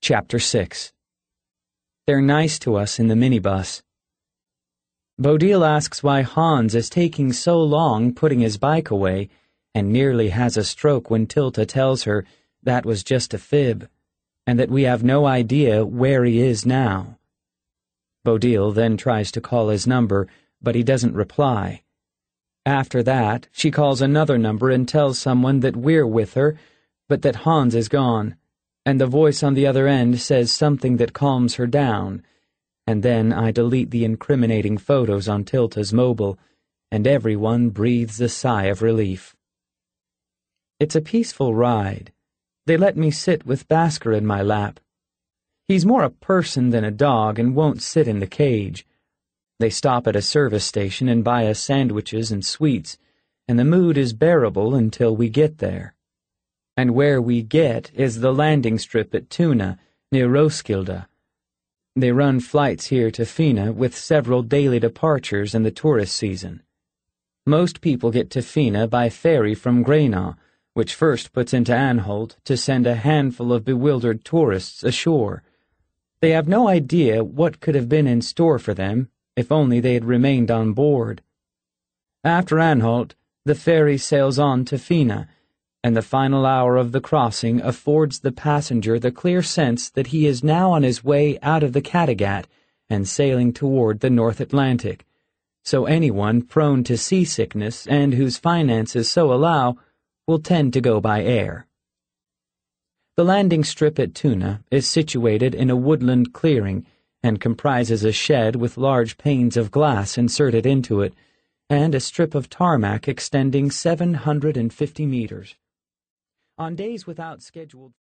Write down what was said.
Chapter 6. They're nice to us in the minibus. Bodil asks why Hans is taking so long putting his bike away and nearly has a stroke when Tilta tells her that was just a fib and that we have no idea where he is now. Bodil then tries to call his number, but he doesn't reply. After that, she calls another number and tells someone that we're with her, but that Hans is gone, and the voice on the other end says something that calms her down, and then I delete the incriminating photos on Tilta's mobile, and everyone breathes a sigh of relief. It's a peaceful ride. They let me sit with Basker in my lap. He's more a person than a dog and won't sit in the cage. They stop at a service station and buy us sandwiches and sweets, and the mood is bearable until we get there. And where we get is the landing strip at Tuna, near Roskilde. They run flights here to Fina with several daily departures in the tourist season. Most people get to Fina by ferry from Grena, which first puts into Anholt to send a handful of bewildered tourists ashore. They have no idea what could have been in store for them if only they had remained on board. After Anholt, the ferry sails on to Fina, and the final hour of the crossing affords the passenger the clear sense that he is now on his way out of the Kattegat and sailing toward the North Atlantic, so anyone prone to seasickness and whose finances so allow will tend to go by air. The landing strip at Tuna is situated in a woodland clearing and comprises a shed with large panes of glass inserted into it and a strip of tarmac extending 750 meters. On days without scheduled